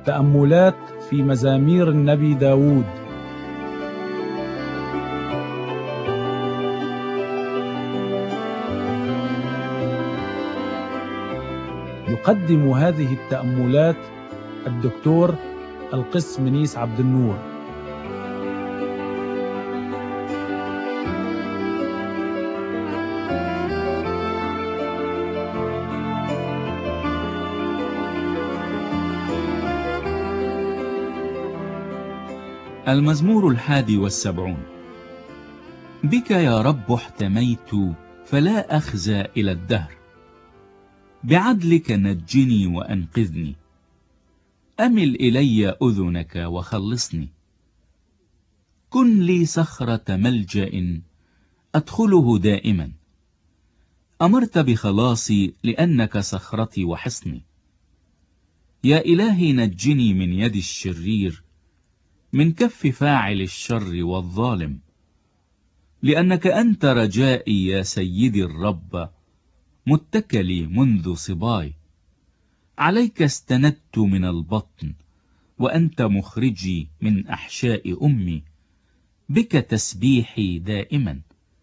تأملات في مزامير النبي داود. يقدم هذه التأملات الدكتور القس منيس عبد النور. المزمور 71. بك يا رب احتميت فلا أخزى إلى الدهر، بعدلك نجني وأنقذني، أمل إلي أذنك وخلصني. كن لي صخرة ملجأ أدخله دائما، أمرت بخلاصي لأنك صخرتي وحصني. يا إلهي نجني من يد الشرير، من كف فاعل الشر والظالم، لأنك أنت رجائي يا سيدي الرب، متكلي منذ صباي. عليك استندت من البطن، وأنت مخرجي من أحشاء أمي، بك تسبيحي دائما.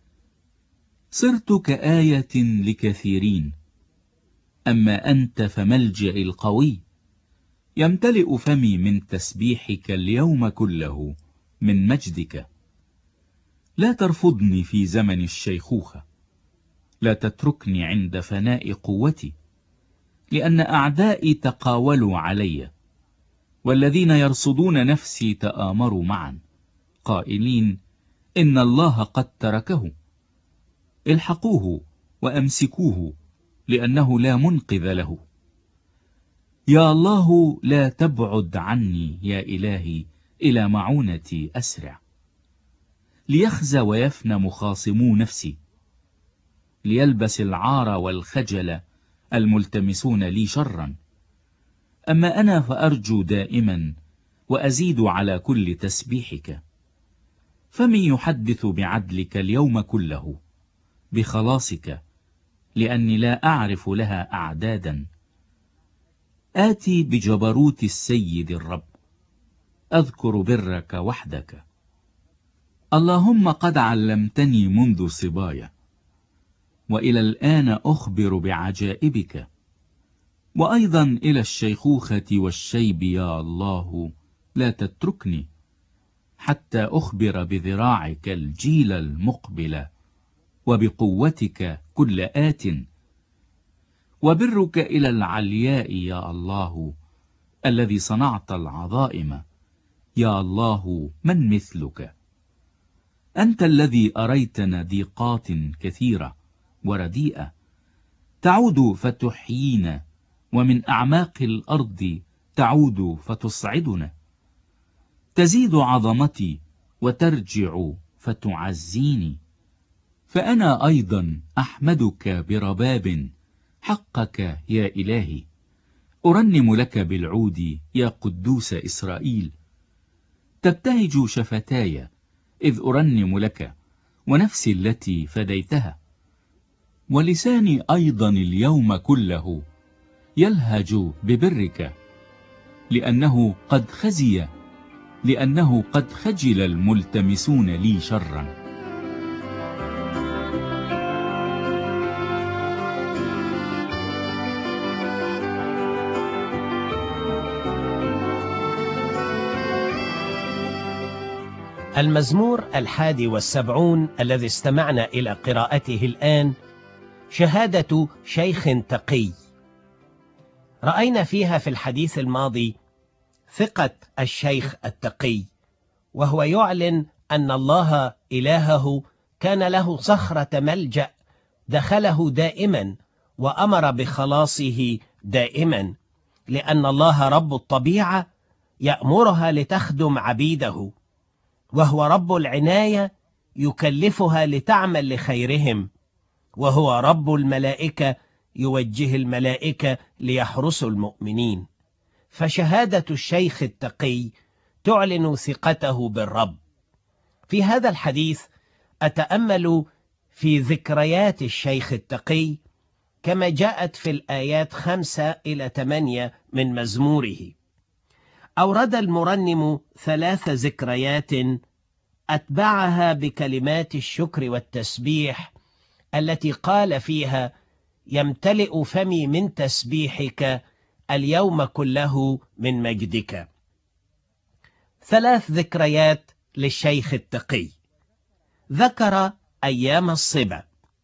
صرت كآية لكثيرين، أما أنت فملجئي القوي. يمتلئ فمي من تسبيحك اليوم كله، من مجدك. لا ترفضني في زمن الشيخوخة، لا تتركني عند فناء قوتي، لأن أعدائي تقاولوا علي، والذين يرصدون نفسي تآمروا معا، قائلين إن الله قد تركه. الحقوه وأمسكوه، لأنه لا منقذ له. يا الله لا تبعد عني يا إلهي، إلى معونتي أسرع. ليخزى ويفنى مخاصمو نفسي، ليلبس العار والخجل الملتمسون لي شرا. أما أنا فأرجو دائما، وأزيد على كل تسبيحك. فمن يحدث بعدلك اليوم كله، بخلاصك، لأني لا أعرف لها أعدادا. آتي بجبروت السيد الرب، أذكر برك وحدك. اللهم قد علمتني منذ صبايا، وإلى الآن أخبر بعجائبك. وأيضا إلى الشيخوخة والشيب يا الله لا تتركني، حتى أخبر بذراعك الجيل المقبل، وبقوتك كل آت. وبرك إلى العلياء يا الله، الذي صنعت العظائم. يا الله من مثلك؟ أنت الذي أريتنا ضيقات كثيرة ورديئة، تعود فتحيينا، ومن أعماق الأرض تعود فتصعدنا. تزيد عظمتي وترجع فتعزيني، فأنا أيضا أحمدك برباب حقك يا إلهي. أرنم لك بالعود يا قدوس إسرائيل. تبتهج شفتاي إذ أرنم لك، ونفسي التي فديتها. ولساني أيضا اليوم كله يلهج ببرك، لأنه قد خجل الملتمسون لي شرا. المزمور 71 الذي استمعنا إلى قراءته الآن شهادة شيخ تقي. رأينا فيها في الحديث الماضي ثقة الشيخ التقي، وهو يعلن أن الله إلهه كان له صخرة ملجأ دخله دائما، وأمر بخلاصه دائما، لأن الله رب الطبيعة يأمرها لتخدم عبيده، وهو رب العناية يكلفها لتعمل لخيرهم، وهو رب الملائكة يوجه الملائكة ليحرسوا المؤمنين. فشهادة الشيخ التقي تعلن ثقته بالرب. في هذا الحديث أتأمل في ذكريات الشيخ التقي كما جاءت في الآيات 5 إلى 8 من مزموره. أورد المرنم 3 ذكريات أتبعها بكلمات الشكر والتسبيح التي قال فيها: يمتلئ فمي من تسبيحك اليوم كله من مجدك. 3 ذكريات للشيخ التقي. ذكر أيام الصبا،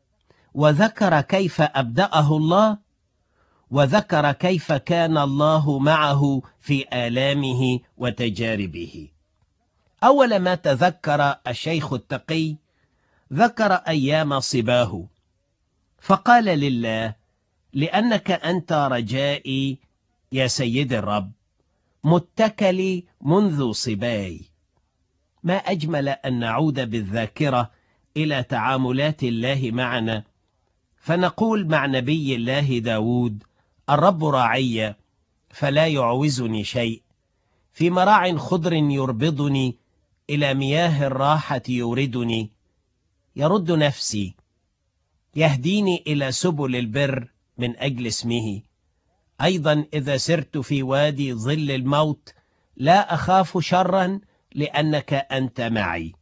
وذكر كيف أبدأه الله، وذكر كيف كان الله معه في آلامه وتجاربه. أول ما تذكر الشيخ التقي ذكر أيام صباه، فقال لله: لأنك أنت رجائي يا سيد الرب، متكلي منذ صباي. ما أجمل أن نعود بالذاكرة إلى تعاملات الله معنا، فنقول مع نبي الله داود: الرب راعي فلا يعوزني شيء، في مراع خضر يربضني، إلى مياه الراحة يوردني، يرد نفسي، يهديني إلى سبل البر من أجل اسمه. أيضا إذا سرت في وادي ظل الموت لا أخاف شرا، لأنك أنت معي.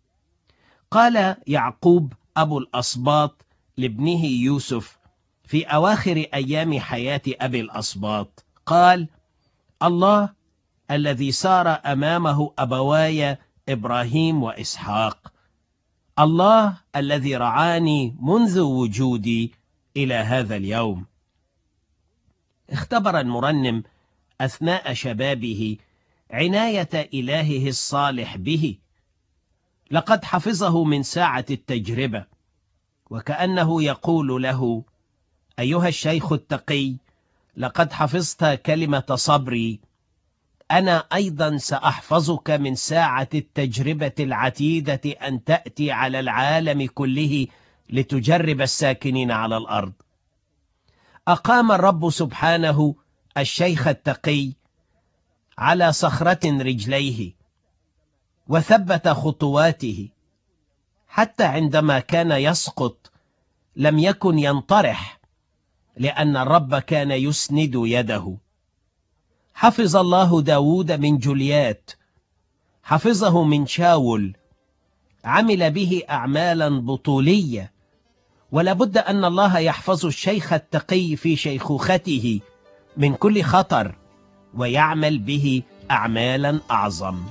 قال يعقوب أبو الأسباط لابنه يوسف في أواخر أيام حياة أبي الأسباط، قال: الله الذي سار أمامه أبواي إبراهيم وإسحاق، الله الذي رعاني منذ وجودي إلى هذا اليوم. اختبر المرنم أثناء شبابه عناية إلهه الصالح به، لقد حفظه من ساعة التجربة، وكأنه يقول له: أيها الشيخ التقي، لقد حفظت كلمة صبري، أنا أيضا سأحفظك من ساعة التجربة العتيدة أن تأتي على العالم كله لتجرب الساكنين على الأرض. أقام الرب سبحانه الشيخ التقي على صخرة رجليه، وثبت خطواته، حتى عندما كان يسقط لم يكن ينطرح، لأن الرب كان يسند يده. حفظ الله داود من جوليات، حفظه من شاول، عمل به أعمالا بطولية، ولابد أن الله يحفظ الشيخ التقي في شيخوخته من كل خطر، ويعمل به أعمالا أعظم.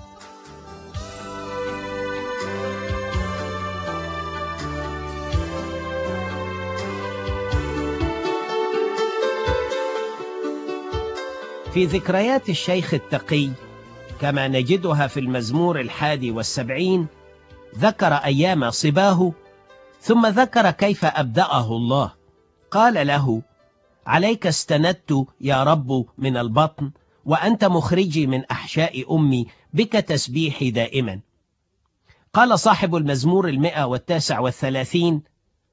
في ذكريات الشيخ التقي كما نجدها في المزمور 71 ذكر أيام صباه، ثم ذكر كيف أبدأه الله. قال له: عليك استندت يا رب من البطن، وأنت مخرجي من أحشاء أمي، بك تسبيحي دائما. قال صاحب المزمور 139: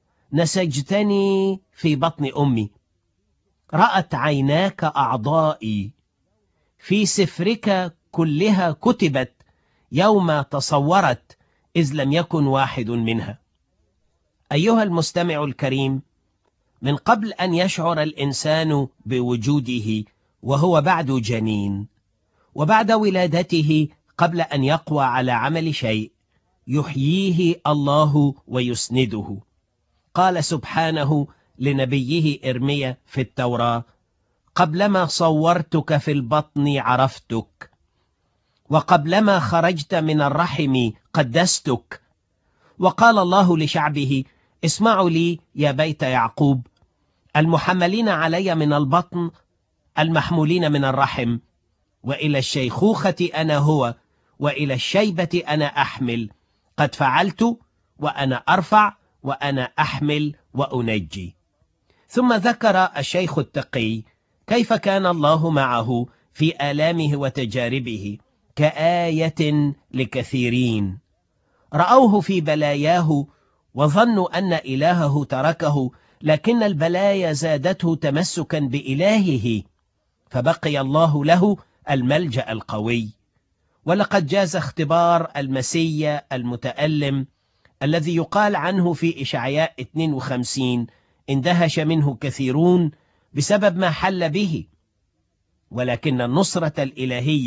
نسجتني في بطن أمي، رأت عيناك أعضائي، في سفرك كلها كتبت يوم تصورت، إذ لم يكن واحد منها. أيها المستمع الكريم، من قبل أن يشعر الإنسان بوجوده وهو بعد جنين، وبعد ولادته قبل أن يقوى على عمل شيء، يحييه الله ويسنده. قال سبحانه لنبيه إرميا في التوراة: قبلما صورتك في البطن عرفتك، وقبلما خرجت من الرحم قدستك. وقال الله لشعبه: اسمعوا لي يا بيت يعقوب، المحملين علي من البطن، المحمولين من الرحم، وإلى الشيخوخة أنا هو، وإلى الشيبة أنا أحمل، قد فعلت وأنا أرفع، وأنا أحمل وأنجي. ثم ذكر الشيخ التقي كيف كان الله معه في آلامه وتجاربه كآية لكثيرين، رأوه في بلاياه وظنوا أن إلهه تركه، لكن البلايا زادته تمسكا بإلهه، فبقي الله له الملجأ القوي. ولقد جاز اختبار المسيا المتألم الذي يقال عنه في إشعياء 52: اندهش منه كثيرون بسبب ما حل به، ولكن النصرة الإلهية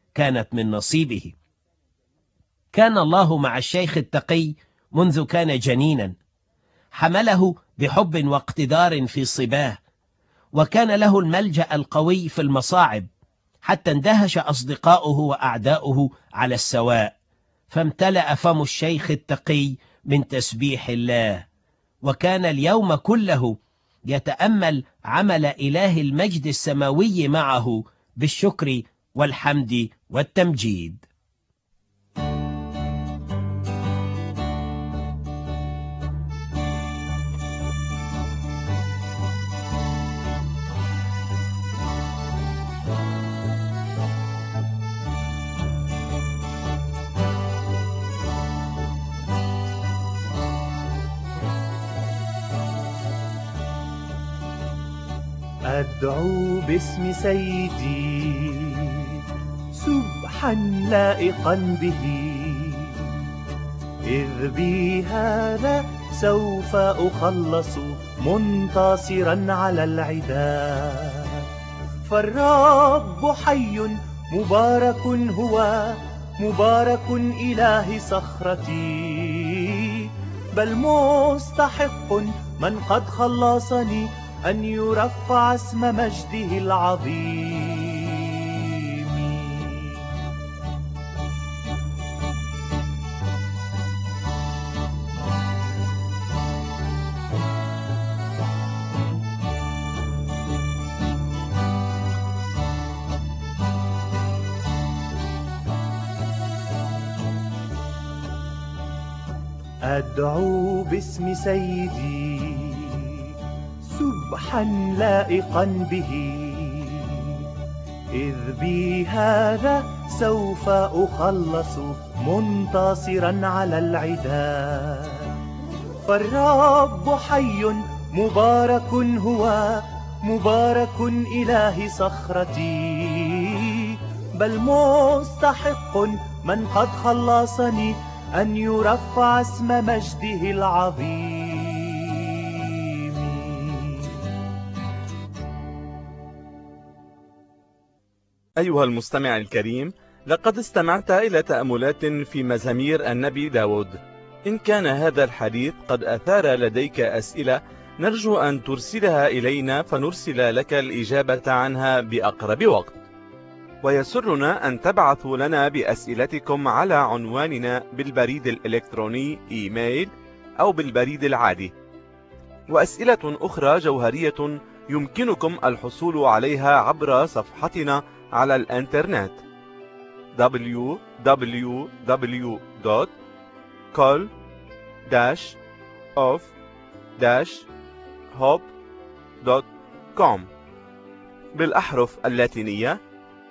كانت من نصيبه. كان الله مع الشيخ التقي منذ كان جنينا، حمله بحب واقتدار في صباه، وكان له الملجأ القوي في المصاعب، حتى اندهش أصدقاؤه وأعداؤه على السواء، فامتلأ فم الشيخ التقي من تسبيح الله، وكان اليوم كله يتأمل عمل إله المجد السماوي معه بالشكر والحمد والتمجيد. أدعو باسم سيدي سبحا لائقا به، إذ بي هذا سوف أخلص منتصرا على العداء. فالرب حي مبارك هو، مبارك إله صخرتي، بل مستحق من قد خلصني أن يرفع اسم مجده العظيم. أدعو باسم سيدي سبحا لائقا به، إذ بي هذا سوف أخلص منتصرا على العداء. فالرب حي مبارك هو، مبارك إله صخرتي، بل مستحق من قد خلصني أن يرفع اسم مجده العظيم. أيها المستمع الكريم، لقد استمعت إلى تأملات في مزامير النبي داود. إن كان هذا الحديث قد أثار لديك أسئلة، نرجو أن ترسلها إلينا فنرسل لك الإجابة عنها بأقرب وقت. ويسرنا أن تبعثوا لنا بأسئلتكم على عنواننا بالبريد الإلكتروني إيميل أو بالبريد العادي. وأسئلة أخرى جوهرية يمكنكم الحصول عليها عبر صفحتنا على الانترنت www.call-of-hope.com بالأحرف اللاتينية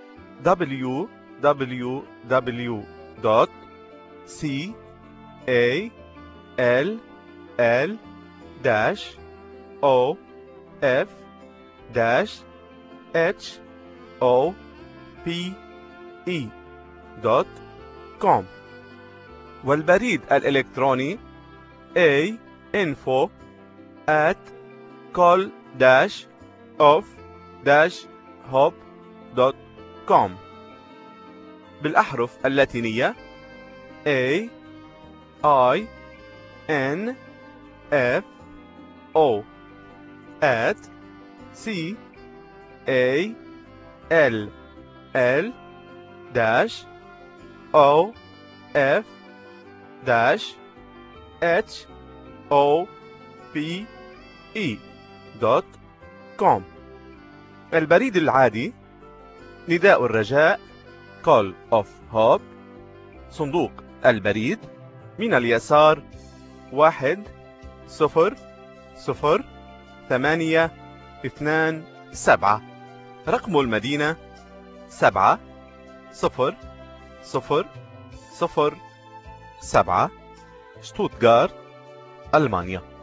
call-of-hope.com والبريد الإلكتروني info@call-of-hope.com بالأحرف اللاتينية info@call-of-hope.com البريد العادي نداء الرجاء Call of Hope، صندوق البريد من اليسار 10027، رقم المدينة 70007، شتوتغارت، ألمانيا.